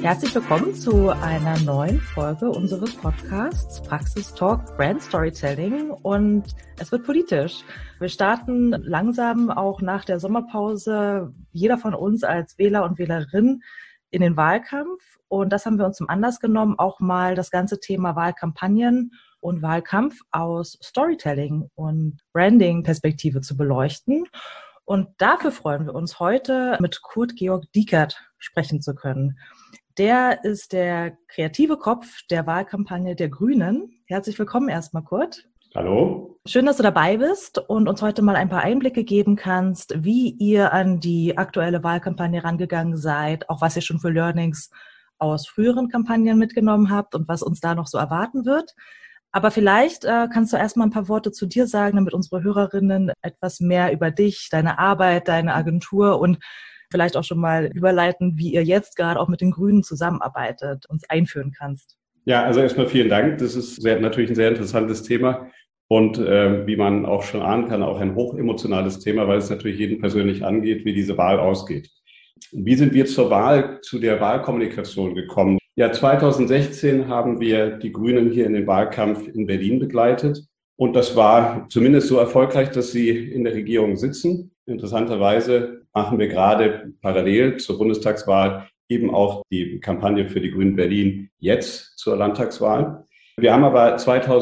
Herzlich willkommen zu einer neuen Folge unseres Podcasts Praxis Talk Brand Storytelling, und es wird politisch. Wir starten langsam auch nach der Sommerpause, jeder von uns als Wähler und Wählerin, in den Wahlkampf, und das haben wir uns zum Anlass genommen, auch mal das ganze Thema Wahlkampagnen und Wahlkampf aus Storytelling und Branding-Perspektive zu beleuchten. Und dafür freuen wir uns heute, mit Kurt Georg Diekert sprechen zu können. Der ist der kreative Kopf der Wahlkampagne der Grünen. Herzlich willkommen erstmal, Kurt. Hallo. Schön, dass du dabei bist und uns heute mal ein paar Einblicke geben kannst, wie ihr an die aktuelle Wahlkampagne rangegangen seid, auch was ihr schon für Learnings aus früheren Kampagnen mitgenommen habt und was uns da noch so erwarten wird. Aber vielleicht kannst du erstmal ein paar Worte zu dir sagen, damit unsere Hörerinnen etwas mehr über dich, deine Arbeit, deine Agentur und vielleicht auch schon mal überleiten, wie ihr jetzt gerade auch mit den Grünen zusammenarbeitet, uns einführen kannst. Ja, also erstmal vielen Dank. Das ist natürlich ein sehr interessantes Thema und wie man auch schon ahnen kann, auch ein hochemotionales Thema, weil es natürlich jeden persönlich angeht, wie diese Wahl ausgeht. Wie sind wir zu der Wahlkommunikation gekommen? Ja, 2016 haben wir die Grünen hier in den Wahlkampf in Berlin begleitet. Und das war zumindest so erfolgreich, dass sie in der Regierung sitzen. Interessanterweise machen wir gerade parallel zur Bundestagswahl eben auch die Kampagne für die Grünen Berlin jetzt zur Landtagswahl. Wir haben aber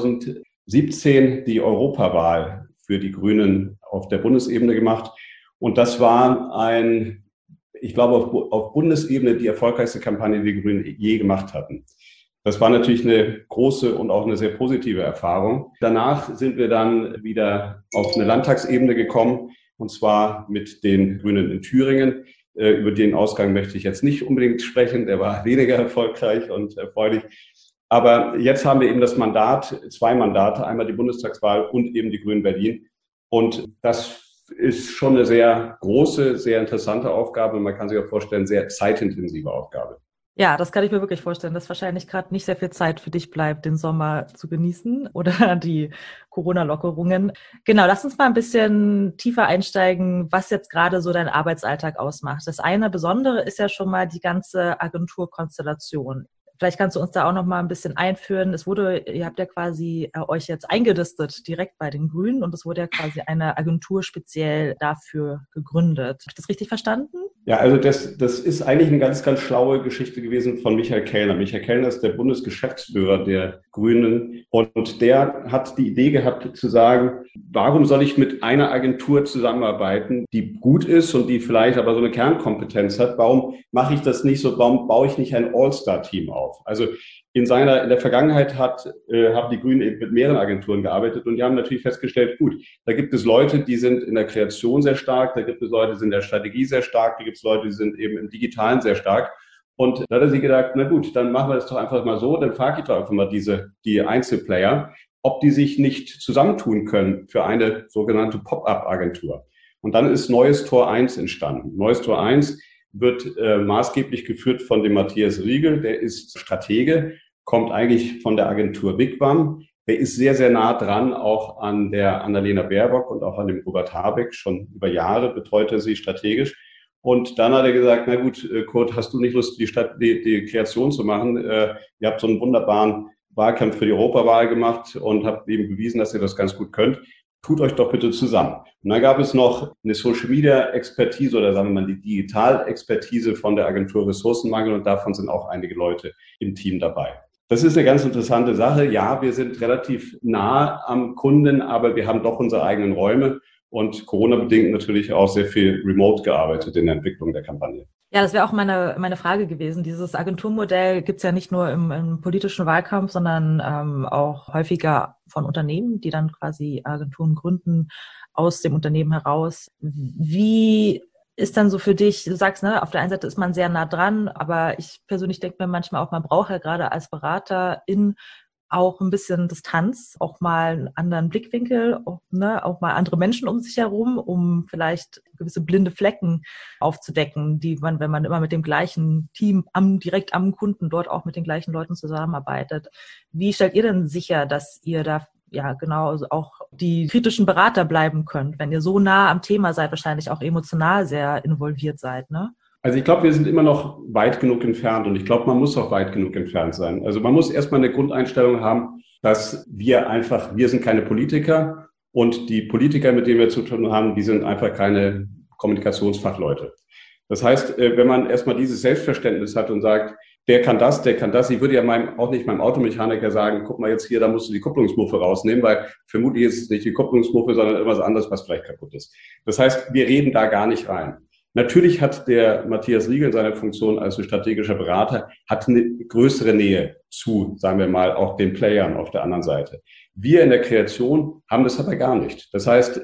2017 die Europawahl für die Grünen auf der Bundesebene gemacht. Und das war ich glaube, auf Bundesebene die erfolgreichste Kampagne, die die Grünen je gemacht hatten. Das war natürlich eine große und auch eine sehr positive Erfahrung. Danach sind wir dann wieder auf eine Landtagsebene gekommen, und zwar mit den Grünen in Thüringen. Über den Ausgang möchte ich jetzt nicht unbedingt sprechen, der war weniger erfolgreich und erfreulich. Aber jetzt haben wir eben zwei Mandate, einmal die Bundestagswahl und eben die Grünen Berlin. Und das ist schon eine sehr große, sehr interessante Aufgabe. Man kann sich auch vorstellen, sehr zeitintensive Aufgabe. Ja, das kann ich mir wirklich vorstellen, dass wahrscheinlich gerade nicht sehr viel Zeit für dich bleibt, den Sommer zu genießen oder die Corona-Lockerungen. Genau, lass uns mal ein bisschen tiefer einsteigen, was jetzt gerade so dein Arbeitsalltag ausmacht. Das eine Besondere ist ja schon mal die ganze Agenturkonstellation. Vielleicht kannst du uns da auch noch mal ein bisschen einführen. Ihr habt ja quasi euch jetzt eingelistet direkt bei den Grünen, und es wurde ja quasi eine Agentur speziell dafür gegründet. Habe ich das richtig verstanden? Ja, also das ist eigentlich eine ganz, ganz schlaue Geschichte gewesen von Michael Kellner. Michael Kellner ist der Bundesgeschäftsführer der Grünen, und der hat die Idee gehabt zu sagen, warum soll ich mit einer Agentur zusammenarbeiten, die gut ist und die vielleicht aber so eine Kernkompetenz hat? Warum mache ich das nicht so? Warum baue ich nicht ein All-Star-Team auf? Also in der Vergangenheit haben die Grünen eben mit mehreren Agenturen gearbeitet, und die haben natürlich festgestellt, gut, da gibt es Leute, die sind in der Kreation sehr stark, da gibt es Leute, die sind in der Strategie sehr stark, da gibt es Leute, die sind eben im Digitalen sehr stark. Und da hat er sich gedacht, na gut, dann machen wir das doch einfach mal so, dann frage ich doch einfach mal die Einzelplayer, ob die sich nicht zusammentun können für eine sogenannte Pop-up-Agentur. Und dann ist Neues Tor 1 entstanden. Neues Tor 1 wird maßgeblich geführt von dem Matthias Riegel, der ist Stratege, kommt eigentlich von der Agentur Wigwam. Der ist sehr, sehr nah dran, auch an der Annalena Baerbock und auch an dem Robert Habeck. Schon über Jahre betreut er sie strategisch. Und dann hat er gesagt, na gut, Kurt, hast du nicht Lust, die Kreation zu machen? Ihr habt so einen wunderbaren Wahlkampf für die Europawahl gemacht und habt eben bewiesen, dass ihr das ganz gut könnt. Tut euch doch bitte zusammen. Und dann gab es noch eine Social-Media-Expertise oder sagen wir mal die Digital-Expertise von der Agentur Ressourcenmangel, und davon sind auch einige Leute im Team dabei. Das ist eine ganz interessante Sache. Ja, wir sind relativ nah am Kunden, aber wir haben doch unsere eigenen Räume und Corona-bedingt natürlich auch sehr viel remote gearbeitet in der Entwicklung der Kampagne. Ja, das wäre auch meine Frage gewesen. Dieses Agenturmodell gibt's ja nicht nur im politischen Wahlkampf, sondern auch häufiger von Unternehmen, die dann quasi Agenturen gründen aus dem Unternehmen heraus. Wie ist dann so für dich, du sagst, ne, auf der einen Seite ist man sehr nah dran, aber ich persönlich denke mir manchmal auch, man braucht ja gerade als Beraterin auch ein bisschen Distanz, auch mal einen anderen Blickwinkel, auch mal andere Menschen um sich herum, um vielleicht gewisse blinde Flecken aufzudecken, die man, wenn man immer mit dem gleichen Team direkt am Kunden dort auch mit den gleichen Leuten zusammenarbeitet. Wie stellt ihr denn sicher, dass ihr da ja genau auch die kritischen Berater bleiben könnt, wenn ihr so nah am Thema seid, wahrscheinlich auch emotional sehr involviert seid, ne? Also ich glaube, wir sind immer noch weit genug entfernt und ich glaube, man muss auch weit genug entfernt sein. Also man muss erstmal eine Grundeinstellung haben, dass wir sind keine Politiker und die Politiker, mit denen wir zu tun haben, die sind einfach keine Kommunikationsfachleute. Das heißt, wenn man erstmal dieses Selbstverständnis hat und sagt, der kann das, ich würde ja auch nicht meinem Automechaniker sagen, guck mal jetzt hier, da musst du die Kupplungsmuffe rausnehmen, weil vermutlich ist es nicht die Kupplungsmuffe, sondern irgendwas anderes, was vielleicht kaputt ist. Das heißt, wir reden da gar nicht rein. Natürlich hat der Matthias Riegel in seiner Funktion als strategischer Berater hat eine größere Nähe zu, sagen wir mal, auch den Playern auf der anderen Seite. Wir in der Kreation haben das aber gar nicht. Das heißt,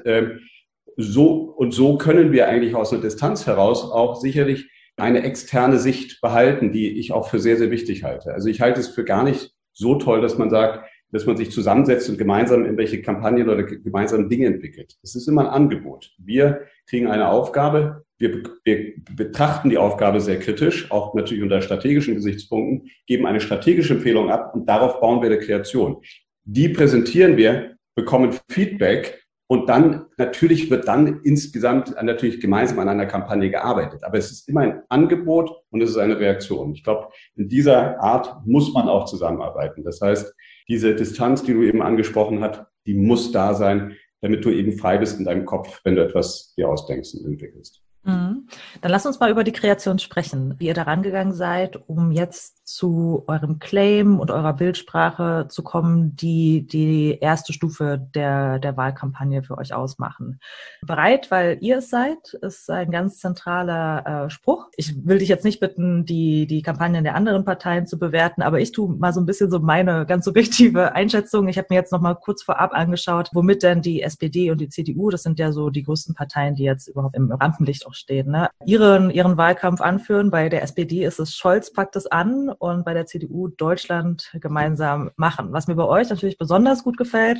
so können wir eigentlich aus einer Distanz heraus auch sicherlich eine externe Sicht behalten, die ich auch für sehr, sehr wichtig halte. Also ich halte es für gar nicht so toll, dass man sagt, dass man sich zusammensetzt und gemeinsam irgendwelche Kampagnen oder gemeinsam Dinge entwickelt. Das ist immer ein Angebot. Wir kriegen eine Aufgabe, wir betrachten die Aufgabe sehr kritisch, auch natürlich unter strategischen Gesichtspunkten, geben eine strategische Empfehlung ab und darauf bauen wir eine Kreation. Die präsentieren wir, bekommen Feedback und dann natürlich wird dann insgesamt natürlich gemeinsam an einer Kampagne gearbeitet. Aber es ist immer ein Angebot und es ist eine Reaktion. Ich glaube, in dieser Art muss man auch zusammenarbeiten. Das heißt, diese Distanz, die du eben angesprochen hast, die muss da sein, damit du eben frei bist in deinem Kopf, wenn du etwas dir ausdenkst und entwickelst. Mhm. Dann lass uns mal über die Kreation sprechen, wie ihr da rangegangen seid, um jetzt zu eurem Claim und eurer Bildsprache zu kommen, die die erste Stufe der Wahlkampagne für euch ausmachen. Bereit, weil ihr es seid, ist ein ganz zentraler Spruch. Ich will dich jetzt nicht bitten, die Kampagnen der anderen Parteien zu bewerten, aber ich tue mal so ein bisschen so meine ganz subjektive Einschätzung. Ich habe mir jetzt noch mal kurz vorab angeschaut, womit denn die SPD und die CDU, das sind ja so die größten Parteien, die jetzt überhaupt im Rampenlicht auch stehen, ne, ihren Wahlkampf anführen. Bei der SPD ist es Scholz packt es an und bei der CDU Deutschland gemeinsam machen. Was mir bei euch natürlich besonders gut gefällt,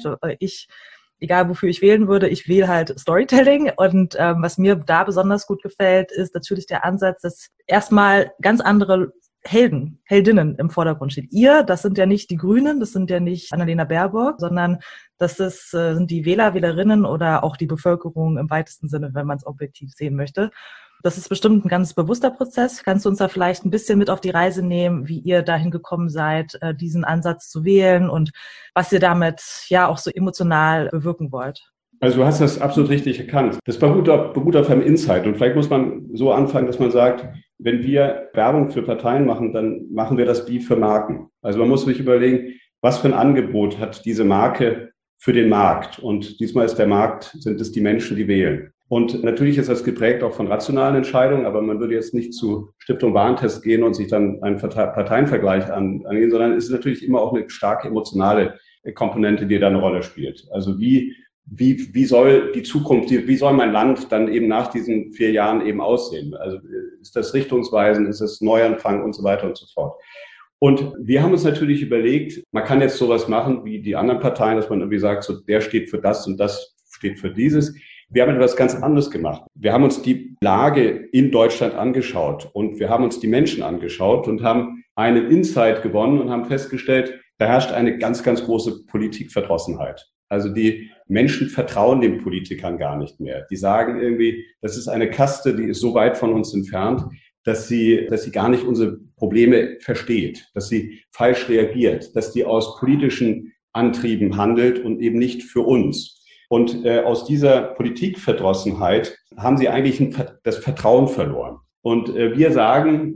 egal wofür ich wählen würde, ich wähle halt Storytelling und was mir da besonders gut gefällt, ist natürlich der Ansatz, dass erstmal ganz andere Heldinnen im Vordergrund steht. Das sind ja nicht die Grünen, das sind ja nicht Annalena Baerbock, sondern sind die Wähler, Wählerinnen oder auch die Bevölkerung im weitesten Sinne, wenn man es objektiv sehen möchte. Das ist bestimmt ein ganz bewusster Prozess. Kannst du uns da vielleicht ein bisschen mit auf die Reise nehmen, wie ihr dahin gekommen seid, diesen Ansatz zu wählen und was ihr damit ja auch so emotional bewirken wollt? Also du hast das absolut richtig erkannt. Das beruht auf einem Insight. Und vielleicht muss man so anfangen, dass man sagt, wenn wir Werbung für Parteien machen, dann machen wir das wie für Marken. Also man muss sich überlegen, was für ein Angebot hat diese Marke für den Markt? Und diesmal sind es die Menschen, die wählen. Und natürlich ist das geprägt auch von rationalen Entscheidungen, aber man würde jetzt nicht zu Stiftung Warentest gehen und sich dann einen Parteienvergleich angehen, sondern es ist natürlich immer auch eine starke emotionale Komponente, die da eine Rolle spielt. Also wie soll die Zukunft, wie soll mein Land dann eben nach diesen 4 Jahren eben aussehen? Also ist das richtungsweisend, ist es Neuanfang und so weiter und so fort. Und wir haben uns natürlich überlegt, man kann jetzt sowas machen wie die anderen Parteien, dass man irgendwie sagt, so der steht für das und das steht für dieses. Wir haben etwas ganz anderes gemacht. Wir haben uns die Lage in Deutschland angeschaut und wir haben uns die Menschen angeschaut und haben einen Insight gewonnen und haben festgestellt, da herrscht eine ganz, ganz große Politikverdrossenheit. Also die Menschen vertrauen den Politikern gar nicht mehr. Die sagen irgendwie, das ist eine Kaste, die ist so weit von uns entfernt, dass sie gar nicht unsere Probleme versteht, dass sie falsch reagiert, dass die aus politischen Antrieben handelt und eben nicht für uns. Und aus dieser Politikverdrossenheit haben sie eigentlich das Vertrauen verloren. Und wir sagen,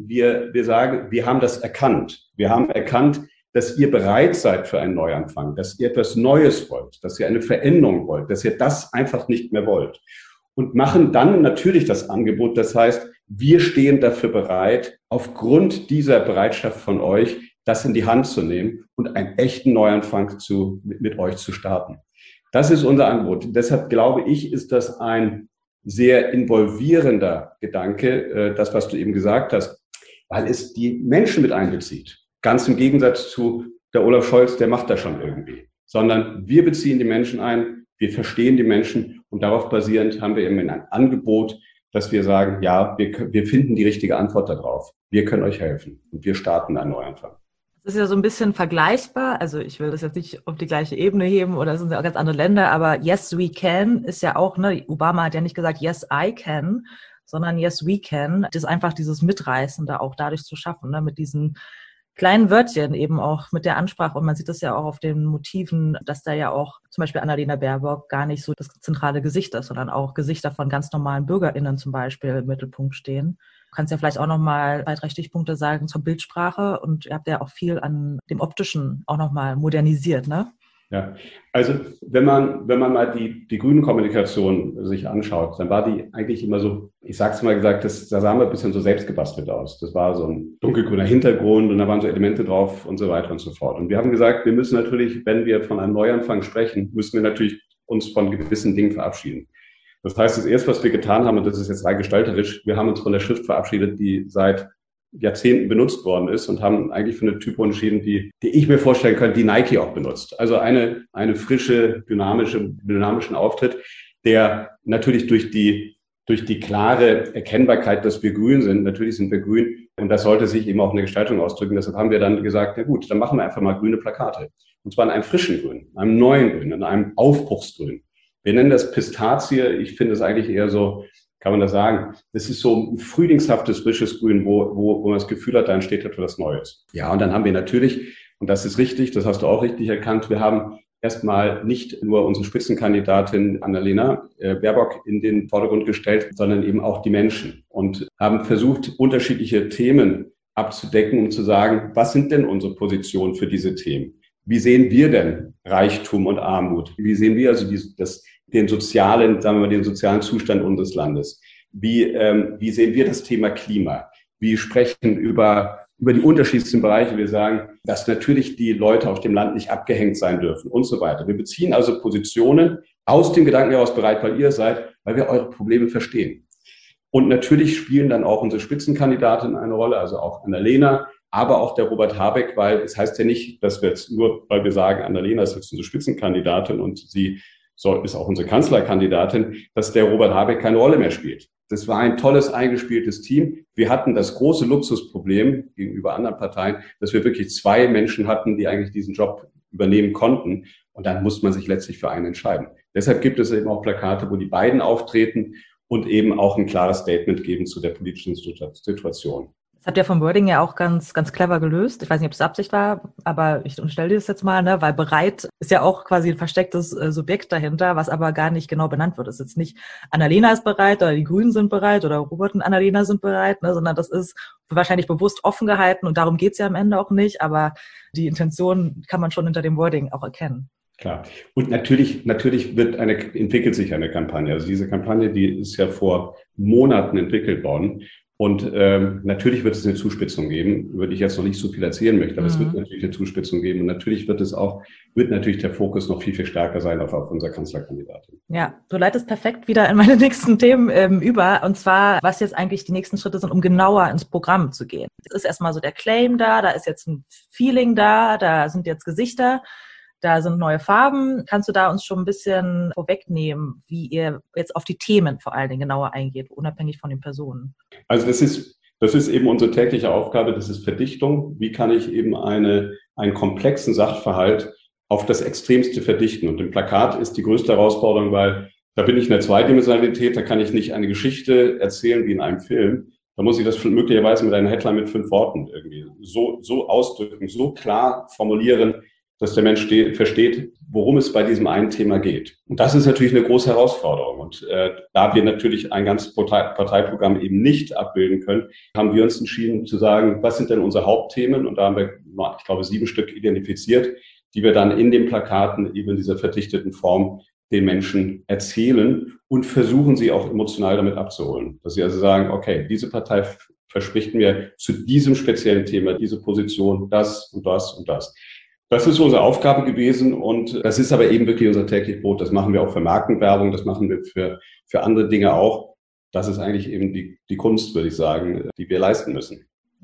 wir haben das erkannt. Wir haben erkannt, dass ihr bereit seid für einen Neuanfang, dass ihr etwas Neues wollt, dass ihr eine Veränderung wollt, dass ihr das einfach nicht mehr wollt. Und machen dann natürlich das Angebot. Das heißt, wir stehen dafür bereit, aufgrund dieser Bereitschaft von euch, das in die Hand zu nehmen und einen echten Neuanfang mit euch zu starten. Das ist unser Angebot. Deshalb glaube ich, ist das ein sehr involvierender Gedanke, das, was du eben gesagt hast, weil es die Menschen mit einbezieht. Ganz im Gegensatz zu der Olaf Scholz, der macht das schon irgendwie. Sondern wir beziehen die Menschen ein, wir verstehen die Menschen und darauf basierend haben wir eben ein Angebot, dass wir sagen, ja, wir finden die richtige Antwort darauf. Wir können euch helfen und wir starten einen Neuanfang. Das ist ja so ein bisschen vergleichbar, also ich will das jetzt nicht auf die gleiche Ebene heben oder es sind ja auch ganz andere Länder, aber Yes, we can ist ja auch, ne, Obama hat ja nicht gesagt Yes, I can, sondern Yes, we can. Das ist einfach dieses Mitreißende auch dadurch zu schaffen, ne? Mit diesen kleinen Wörtchen eben auch mit der Ansprache. Und man sieht das ja auch auf den Motiven, dass da ja auch zum Beispiel Annalena Baerbock gar nicht so das zentrale Gesicht ist, sondern auch Gesichter von ganz normalen BürgerInnen zum Beispiel im Mittelpunkt stehen. Du kannst ja vielleicht auch nochmal 2, 3 Stichpunkte sagen zur Bildsprache. Und ihr habt ja auch viel an dem Optischen auch nochmal modernisiert, ne? Ja, also wenn man mal die grünen Kommunikation sich anschaut, dann war die eigentlich immer so, ich sag's mal gesagt, da sah man ein bisschen so selbstgebastelt aus. Das war so ein dunkelgrüner Hintergrund und da waren so Elemente drauf und so weiter und so fort. Und wir haben gesagt, wir müssen natürlich, wenn wir von einem Neuanfang sprechen, müssen wir natürlich uns von gewissen Dingen verabschieden. Das heißt, das Erste, was wir getan haben, und das ist jetzt rein gestalterisch, wir haben uns von der Schrift verabschiedet, die seit Jahrzehnten benutzt worden ist und haben eigentlich für eine Typo entschieden, die ich mir vorstellen könnte, die Nike auch benutzt. Also eine frische, dynamischen Auftritt, der natürlich durch die klare Erkennbarkeit, dass wir grün sind, natürlich sind wir grün und das sollte sich eben auch in der Gestaltung ausdrücken. Deshalb haben wir dann gesagt, na gut, dann machen wir einfach mal grüne Plakate. Und zwar in einem frischen Grün, einem neuen Grün, in einem Aufbruchsgrün. Wir nennen das Pistazie. Ich finde es eigentlich eher so, kann man das sagen? Das ist so ein frühlingshaftes, frisches Grün, wo man das Gefühl hat, da entsteht etwas Neues. Ja, und dann haben wir natürlich, und das ist richtig, das hast du auch richtig erkannt, wir haben erstmal nicht nur unsere Spitzenkandidatin Annalena Baerbock in den Vordergrund gestellt, sondern eben auch die Menschen und haben versucht, unterschiedliche Themen abzudecken, um zu sagen, was sind denn unsere Positionen für diese Themen? Wie sehen wir denn Reichtum und Armut? Wie sehen wir also den sozialen, sagen wir mal, den sozialen Zustand unseres Landes? Wie sehen wir das Thema Klima? Wir sprechen über die unterschiedlichsten Bereiche. Wir sagen, dass natürlich die Leute auf dem Land nicht abgehängt sein dürfen und so weiter. Wir beziehen also Positionen aus dem Gedanken heraus bereit, weil ihr seid, weil wir eure Probleme verstehen. Und natürlich spielen dann auch unsere Spitzenkandidaten eine Rolle, also auch Annalena, aber auch der Robert Habeck, weil es heißt ja nicht, dass wir jetzt nur, weil wir sagen, Annalena ist jetzt unsere Spitzenkandidatin und sie ist auch unsere Kanzlerkandidatin, dass der Robert Habeck keine Rolle mehr spielt. Das war ein tolles, eingespieltes Team. Wir hatten das große Luxusproblem gegenüber anderen Parteien, dass wir wirklich 2 Menschen hatten, die eigentlich diesen Job übernehmen konnten. Und dann muss man sich letztlich für einen entscheiden. Deshalb gibt es eben auch Plakate, wo die beiden auftreten und eben auch ein klares Statement geben zu der politischen Situation. Das habt ihr vom Wording ja auch ganz, ganz clever gelöst. Ich weiß nicht, ob es Absicht war, aber ich unterstelle dir das jetzt mal, ne? Weil bereit ist ja auch quasi ein verstecktes Subjekt dahinter, was aber gar nicht genau benannt wird. Es ist jetzt nicht Annalena ist bereit oder die Grünen sind bereit oder Robert und Annalena sind bereit, ne? Sondern das ist wahrscheinlich bewusst offen gehalten und darum geht's ja am Ende auch nicht, aber die Intention kann man schon hinter dem Wording auch erkennen. Klar. Und natürlich entwickelt sich eine Kampagne. Also diese Kampagne, die ist ja vor Monaten entwickelt worden. Und natürlich wird es eine Zuspitzung geben, über die ich jetzt noch nicht so viel erzählen möchte, aber es wird natürlich eine Zuspitzung geben. Und natürlich wird natürlich der Fokus noch viel, viel stärker sein auf unserer Kanzlerkandidatin. Ja, du leitest perfekt wieder in meine nächsten Themen über. Und zwar, was jetzt eigentlich die nächsten Schritte sind, um genauer ins Programm zu gehen. Es ist erstmal so der Claim da ist jetzt ein Feeling da sind jetzt Gesichter. Da sind neue Farben. Kannst du da uns schon ein bisschen vorwegnehmen, wie ihr jetzt auf die Themen vor allen Dingen genauer eingeht, unabhängig von den Personen? Also das ist eben unsere tägliche Aufgabe, das ist Verdichtung. Wie kann ich eben einen komplexen Sachverhalt auf das Extremste verdichten? Und im Plakat ist die größte Herausforderung, weil da bin ich in der Zweidimensionalität, da kann ich nicht eine Geschichte erzählen wie in einem Film. Da muss ich das möglicherweise mit einer Headline mit 5 Worten irgendwie so ausdrücken, so klar formulieren, dass der Mensch versteht, worum es bei diesem einen Thema geht. Und das ist natürlich eine große Herausforderung. Und da wir natürlich ein ganzes Parteiprogramm eben nicht abbilden können, haben wir uns entschieden zu sagen, was sind denn unsere Hauptthemen? Und da haben wir, ich glaube, 7 Stück identifiziert, die wir dann in den Plakaten eben in dieser verdichteten Form den Menschen erzählen und versuchen, sie auch emotional damit abzuholen. Dass sie also sagen, okay, diese Partei verspricht mir zu diesem speziellen Thema, diese Position, das und das und das. Das ist unsere Aufgabe gewesen und das ist aber eben wirklich unser täglich Brot. Das machen wir auch für Markenwerbung, das machen wir für andere Dinge auch. Das ist eigentlich eben die Kunst, würde ich sagen, die wir leisten müssen.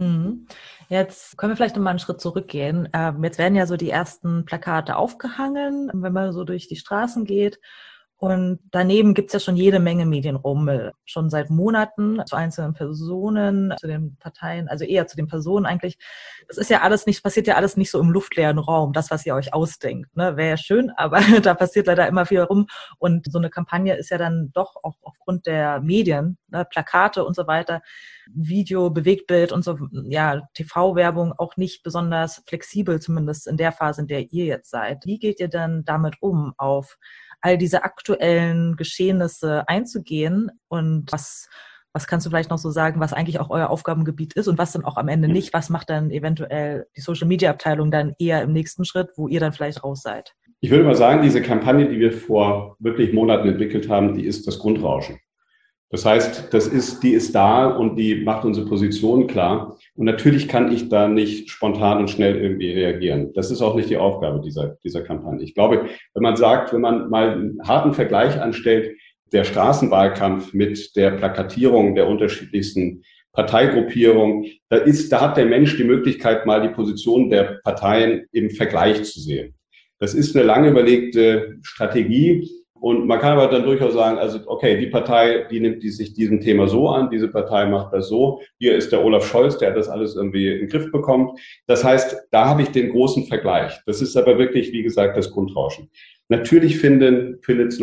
Jetzt können wir vielleicht nochmal einen Schritt zurückgehen. Jetzt werden ja so die ersten Plakate aufgehangen, wenn man so durch die Straßen geht. Und daneben gibt's ja schon jede Menge Medienrummel, schon seit Monaten zu einzelnen Personen, zu den Parteien, also eher zu den Personen eigentlich. Das ist ja alles nicht, passiert ja alles nicht so im luftleeren Raum, das, was ihr euch ausdenkt. Ne? Wäre ja schön, aber da passiert leider immer viel rum. Und so eine Kampagne ist ja dann doch auch aufgrund der Medien, ne, Plakate und so weiter, Video, Bewegtbild und so, ja, TV-Werbung auch nicht besonders flexibel, zumindest in der Phase, in der ihr jetzt seid. Wie geht ihr denn damit um, auf all diese aktuellen Geschehnisse einzugehen und was kannst du vielleicht noch so sagen, was eigentlich auch euer Aufgabengebiet ist und was dann auch am Ende nicht? Was macht dann eventuell die Social-Media-Abteilung dann eher im nächsten Schritt, wo ihr dann vielleicht raus seid? Ich würde mal sagen, diese Kampagne, die wir vor wirklich Monaten entwickelt haben, die ist das Grundrauschen. Das heißt, die ist da und die macht unsere Position klar. Und natürlich kann ich da nicht spontan und schnell irgendwie reagieren. Das ist auch nicht die Aufgabe dieser Kampagne. Ich glaube, wenn man mal einen harten Vergleich anstellt, der Straßenwahlkampf mit der Plakatierung der unterschiedlichsten Parteigruppierungen, da hat der Mensch die Möglichkeit, mal die Position der Parteien im Vergleich zu sehen. Das ist eine lange überlegte Strategie. Und man kann aber dann durchaus sagen, also okay, die Partei, die nimmt sich diesem Thema so an, diese Partei macht das so. Hier ist der Olaf Scholz, der das alles irgendwie in den Griff bekommt. Das heißt, da habe ich den großen Vergleich. Das ist aber wirklich, wie gesagt, das Grundrauschen. Natürlich findet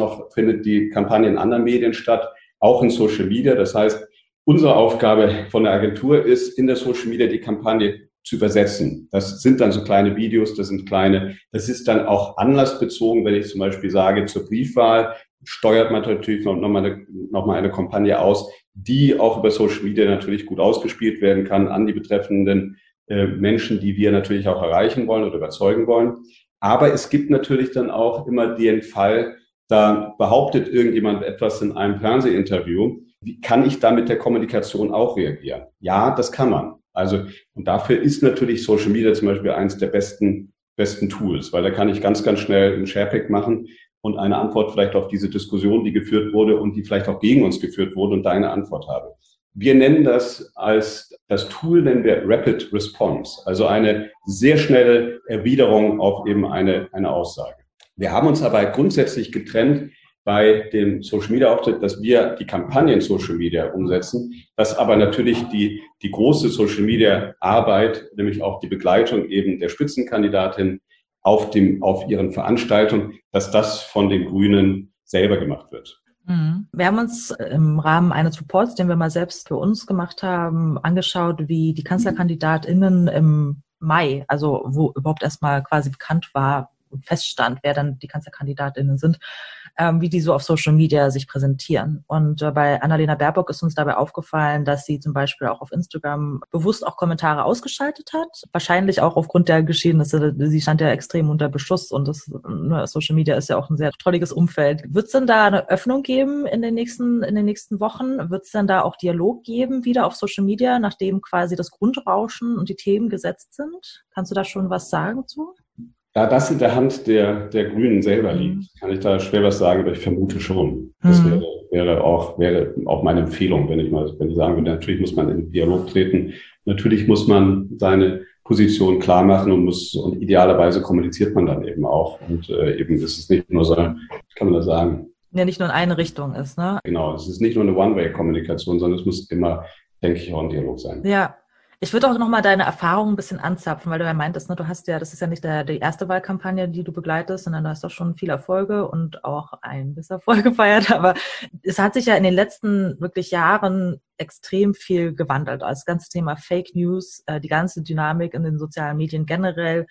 die Kampagne in anderen Medien statt, auch in Social Media. Das heißt, unsere Aufgabe von der Agentur ist, in der Social Media die Kampagne zu übersetzen. Das sind dann so kleine Videos, das ist dann auch anlassbezogen, wenn ich zum Beispiel sage, zur Briefwahl steuert man natürlich noch mal eine Kampagne aus, die auch über Social Media natürlich gut ausgespielt werden kann an die betreffenden Menschen, die wir natürlich auch erreichen wollen oder überzeugen wollen. Aber es gibt natürlich dann auch immer den Fall, da behauptet irgendjemand etwas in einem Fernsehinterview. Wie kann ich da mit der Kommunikation auch reagieren? Ja, das kann man. Also, und dafür ist natürlich Social Media zum Beispiel eines der besten Tools, weil da kann ich ganz, ganz schnell einen Sharepack machen und eine Antwort vielleicht auf diese Diskussion, die geführt wurde und die vielleicht auch gegen uns geführt wurde und da eine Antwort habe. Wir nennen das das Tool nennen wir Rapid Response, also eine sehr schnelle Erwiderung auf eben eine Aussage. Wir haben uns aber grundsätzlich getrennt bei dem Social Media Auftritt, dass wir die Kampagnen Social Media umsetzen, dass aber natürlich die große Social Media Arbeit, nämlich auch die Begleitung eben der Spitzenkandidatin auf ihren Veranstaltungen, dass das von den Grünen selber gemacht wird. Wir haben uns im Rahmen eines Reports, den wir mal selbst für uns gemacht haben, angeschaut, wie die KanzlerkandidatInnen im Mai, also wo überhaupt erstmal quasi bekannt war und feststand, wer dann die KanzlerkandidatInnen sind, wie die so auf Social Media sich präsentieren. Und bei Annalena Baerbock ist uns dabei aufgefallen, dass sie zum Beispiel auch auf Instagram bewusst auch Kommentare ausgeschaltet hat. Wahrscheinlich auch aufgrund der Geschehnisse. Sie stand ja extrem unter Beschuss und Social Media ist ja auch ein sehr trolliges Umfeld. Wird es denn da eine Öffnung geben in den nächsten Wochen? Wird es denn da auch Dialog geben wieder auf Social Media, nachdem quasi das Grundrauschen und die Themen gesetzt sind? Kannst du da schon was sagen zu? Da das in der Hand der Grünen selber liegt, kann ich da schwer was sagen, aber ich vermute schon. Das wäre auch meine Empfehlung, wenn ich sagen würde, natürlich muss man in den Dialog treten. Natürlich muss man seine Position klar machen und idealerweise kommuniziert man dann eben auch. Und eben ist es nicht nur so, kann man das sagen? Ja, nicht nur in eine Richtung ist, ne? Genau, es ist nicht nur eine One-Way-Kommunikation, sondern es muss immer, denke ich, auch ein Dialog sein. Ja. Ich würde auch nochmal deine Erfahrungen ein bisschen anzapfen, weil du ja meintest, ne, das ist ja nicht die erste Wahlkampagne, die du begleitest, sondern du hast doch schon viele Erfolge und auch ein Misserfolg gefeiert. Aber es hat sich ja in den letzten wirklich Jahren extrem viel gewandelt. Also das ganze Thema Fake News, die ganze Dynamik in den sozialen Medien generell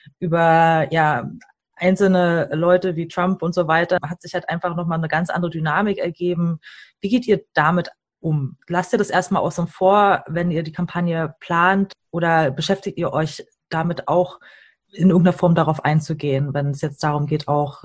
über, einzelne Leute wie Trump und so weiter, hat sich halt einfach nochmal eine ganz andere Dynamik ergeben. Wie geht ihr damit um? Lasst ihr das erstmal außen vor, wenn ihr die Kampagne plant, oder beschäftigt ihr euch damit auch in irgendeiner Form darauf einzugehen, wenn es jetzt darum geht, auch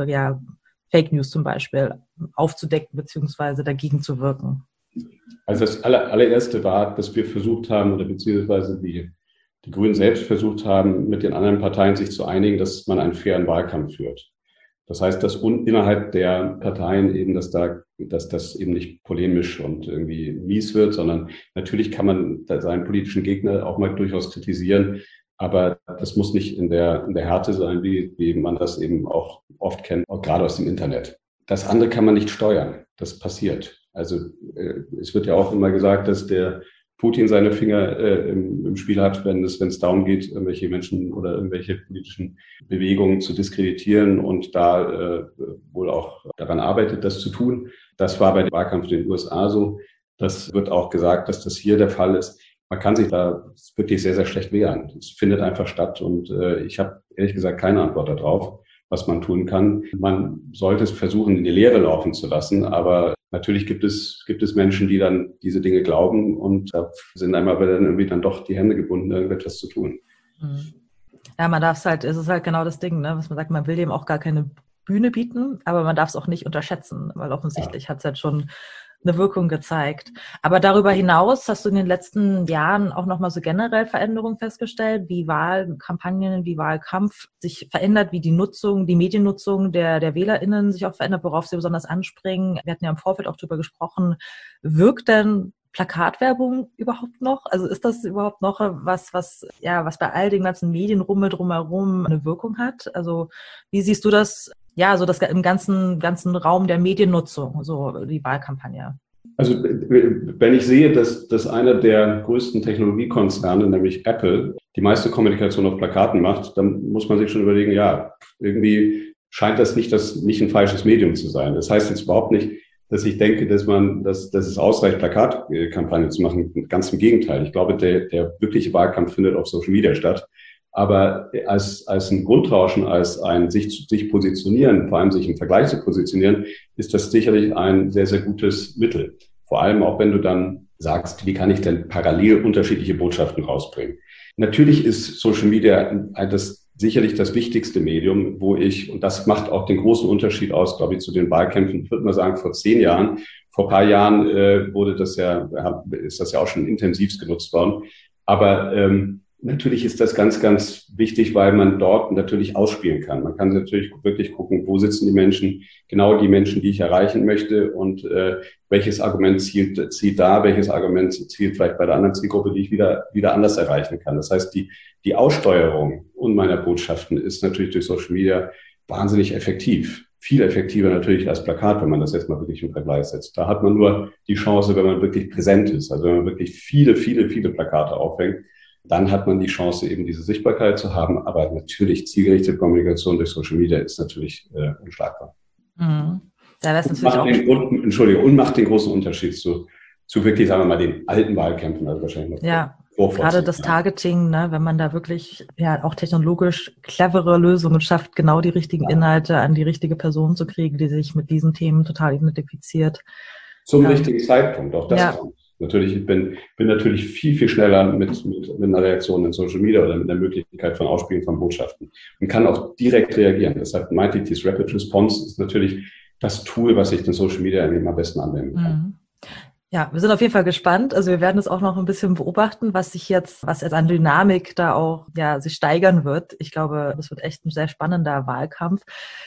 Fake News zum Beispiel aufzudecken bzw. dagegen zu wirken? Also das allererste war, dass wir versucht haben, oder beziehungsweise die Grünen selbst versucht haben, mit den anderen Parteien sich zu einigen, dass man einen fairen Wahlkampf führt. Das heißt, dass innerhalb der Parteien eben, dass das eben nicht polemisch und irgendwie mies wird, sondern natürlich kann man seinen politischen Gegner auch mal durchaus kritisieren, aber das muss nicht in der Härte sein, wie man das eben auch oft kennt, auch gerade aus dem Internet. das andere kann man nicht steuern. Das passiert. Also es wird ja auch immer gesagt, dass der Putin seine Finger im Spiel hat, wenn es darum geht, irgendwelche Menschen oder irgendwelche politischen Bewegungen zu diskreditieren und da wohl auch daran arbeitet, das zu tun. Das war bei dem Wahlkampf in den USA so. Das wird auch gesagt, dass das hier der Fall ist. Man kann sich da wirklich sehr, sehr schlecht wehren. Es findet einfach statt und ich habe ehrlich gesagt keine Antwort darauf, was man tun kann. Man sollte es versuchen, in die Leere laufen zu lassen, aber natürlich gibt es Menschen, die dann diese Dinge glauben und da sind einem aber dann irgendwie dann doch die Hände gebunden, irgendetwas zu tun. Ja, es ist halt genau das Ding, ne, was man sagt, man will dem auch gar keine Bühne bieten, aber man darf es auch nicht unterschätzen, weil offensichtlich hat es halt schon eine Wirkung gezeigt. Aber darüber hinaus hast du in den letzten Jahren auch nochmal so generell Veränderungen festgestellt, wie Wahlkampagnen, wie Wahlkampf sich verändert, wie die Mediennutzung der WählerInnen sich auch verändert, worauf sie besonders anspringen. Wir hatten ja im Vorfeld auch drüber gesprochen. Wirkt denn Plakatwerbung überhaupt noch? Also ist das überhaupt noch was bei all dem ganzen Medienrummel drumherum eine Wirkung hat? Also wie siehst du das? Ja, so das im ganzen Raum der Mediennutzung, so die Wahlkampagne. Also wenn ich sehe, dass einer der größten Technologiekonzerne, nämlich Apple, die meiste Kommunikation auf Plakaten macht, dann muss man sich schon überlegen, ja, irgendwie scheint das nicht ein falsches Medium zu sein. Das heißt jetzt überhaupt nicht, dass ich denke, dass es ausreicht, Plakatkampagne zu machen. Ganz im Gegenteil. Ich glaube, der wirkliche Wahlkampf findet auf Social Media statt. Aber als ein Grundrauschen, als ein sich positionieren, vor allem sich im Vergleich zu positionieren, ist das sicherlich ein sehr, sehr gutes Mittel. Vor allem auch, wenn du dann sagst, wie kann ich denn parallel unterschiedliche Botschaften rausbringen? Natürlich ist Social Media sicherlich das wichtigste Medium, und das macht auch den großen Unterschied aus, glaube ich, zu den Wahlkämpfen. Ich würde mal sagen, vor 10 Jahren, vor ein paar Jahren ist das ja auch schon intensivst genutzt worden. Aber natürlich ist das ganz, ganz wichtig, weil man dort natürlich ausspielen kann. Man kann natürlich wirklich gucken, wo sitzen die Menschen, genau die Menschen, die ich erreichen möchte und welches Argument zielt da, welches Argument zielt vielleicht bei der anderen Zielgruppe, die ich wieder anders erreichen kann. Das heißt, die Aussteuerung meiner Botschaften ist natürlich durch Social Media wahnsinnig effektiv. Viel effektiver natürlich als Plakat, wenn man das jetzt mal wirklich im Vergleich setzt. Da hat man nur die Chance, wenn man wirklich präsent ist, also wenn man wirklich viele, viele, viele Plakate aufhängt, dann hat man die Chance, eben diese Sichtbarkeit zu haben. Aber natürlich zielgerichtete Kommunikation durch Social Media ist natürlich unschlagbar. Mhm. Ja, das ist natürlich und macht den großen Unterschied zu wirklich, sagen wir mal, den alten Wahlkämpfen. Also wahrscheinlich gerade das Targeting, ne, wenn man da wirklich auch technologisch clevere Lösungen schafft, genau die richtigen Inhalte an die richtige Person zu kriegen, die sich mit diesen Themen total identifiziert. Zum richtigen Zeitpunkt, auch das kommt. Natürlich, ich bin natürlich viel, viel schneller mit einer Reaktion in Social Media oder mit der Möglichkeit von Ausspielen von Botschaften und kann auch direkt reagieren. Deshalb meinte ich, dieses Rapid Response ist natürlich das Tool, was ich in Social Media am besten anwenden kann. Ja, wir sind auf jeden Fall gespannt. Also wir werden es auch noch ein bisschen beobachten, was jetzt an Dynamik da auch sich steigern wird. Ich glaube, das wird echt ein sehr spannender Wahlkampf.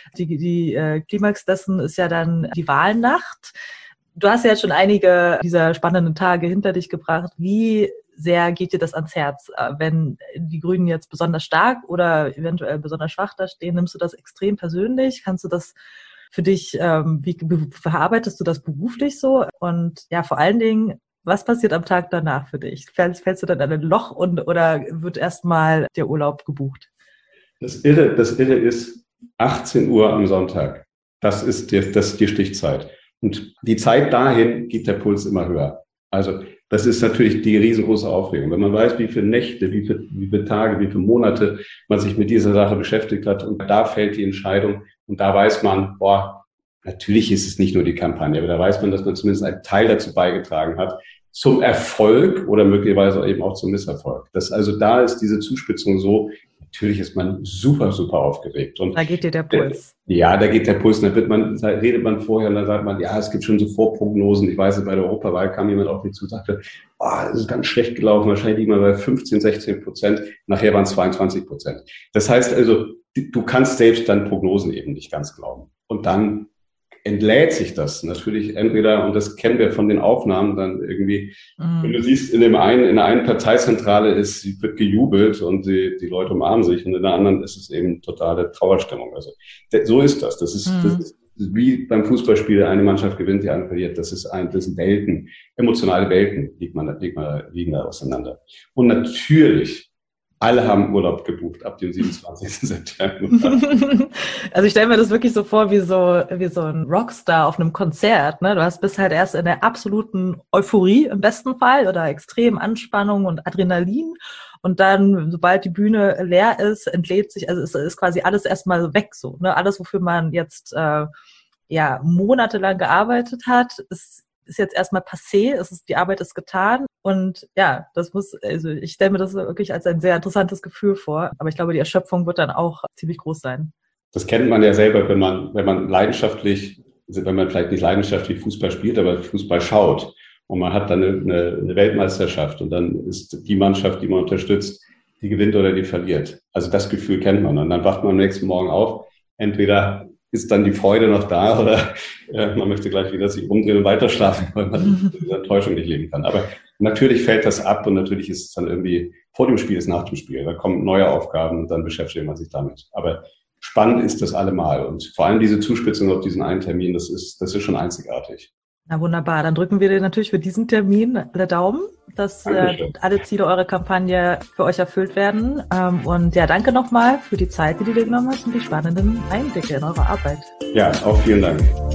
Die Klimax dessen ist ja dann die Wahlnacht. Du hast ja jetzt schon einige dieser spannenden Tage hinter dich gebracht. Wie sehr geht dir das ans Herz? Wenn die Grünen jetzt besonders stark oder eventuell besonders schwach da stehen, nimmst du das extrem persönlich? Kannst du das für dich, wie verarbeitest du das beruflich so? Und vor allen Dingen, was passiert am Tag danach für dich? Fällst du dann in ein Loch oder wird erstmal der Urlaub gebucht? Das Irre ist 18 Uhr am Sonntag. Das ist die Stichzeit. Und die Zeit dahin geht der Puls immer höher. Also das ist natürlich die riesengroße Aufregung. Wenn man weiß, wie viele Nächte, wie viele Tage, wie viele Monate man sich mit dieser Sache beschäftigt hat und da fällt die Entscheidung und da weiß man, natürlich ist es nicht nur die Kampagne, aber da weiß man, dass man zumindest einen Teil dazu beigetragen hat zum Erfolg oder möglicherweise eben auch zum Misserfolg. Da ist diese Zuspitzung so, natürlich ist man super, super aufgeregt. Und da geht dir der Puls. Ja, da geht der Puls. Da redet man vorher und dann sagt man, es gibt schon so Vorprognosen. Ich weiß, bei der Europawahl kam jemand auf mich zu und sagte, es ist ganz schlecht gelaufen. Wahrscheinlich liegen wir bei 15-16%. Nachher waren es 22%. Das heißt also, du kannst selbst dann Prognosen eben nicht ganz glauben. Und dann entlädt sich das natürlich entweder, und das kennen wir von den Aufnahmen dann irgendwie, wenn du siehst, in der einen Parteizentrale wird gejubelt und die Leute umarmen sich und in der anderen ist es eben totale Trauerstimmung. Also so ist das. Das ist wie beim Fußballspiel, eine Mannschaft gewinnt, die andere verliert. Das sind Welten, emotionale Welten, liegen da auseinander. Und natürlich, alle haben Urlaub gebucht ab dem 27. September. Also ich stelle mir das wirklich so vor, wie so ein Rockstar auf einem Konzert, ne? Bist halt erst in der absoluten Euphorie im besten Fall oder extrem Anspannung und Adrenalin. Und dann, sobald die Bühne leer ist, entlädt sich, also es ist quasi alles erstmal weg so, ne? Alles, wofür man jetzt monatelang gearbeitet hat, ist jetzt erstmal passé, die Arbeit ist getan. Und ja, ich stelle mir das wirklich als ein sehr interessantes Gefühl vor. Aber ich glaube, die Erschöpfung wird dann auch ziemlich groß sein. Das kennt man ja selber, wenn man vielleicht nicht leidenschaftlich Fußball spielt, aber Fußball schaut. Und man hat dann eine Weltmeisterschaft und dann ist die Mannschaft, die man unterstützt, die gewinnt oder die verliert. Also das Gefühl kennt man. Und dann wacht man am nächsten Morgen auf. Entweder ist dann die Freude noch da oder man möchte gleich wieder sich umdrehen und weiter schlafen, weil man mit dieser Enttäuschung nicht leben kann. Aber natürlich fällt das ab und natürlich ist es dann irgendwie vor dem Spiel ist nach dem Spiel. Da kommen neue Aufgaben und dann beschäftigt man sich damit. Aber spannend ist das allemal. Und vor allem diese Zuspitzung auf diesen einen Termin, das ist schon einzigartig. Na wunderbar, dann drücken wir dir natürlich für diesen Termin alle Daumen, dass alle Ziele eurer Kampagne für euch erfüllt werden. Und ja, danke nochmal für die Zeit, die du dir genommen hast und die spannenden Einblicke in eure Arbeit. Ja, auch vielen Dank.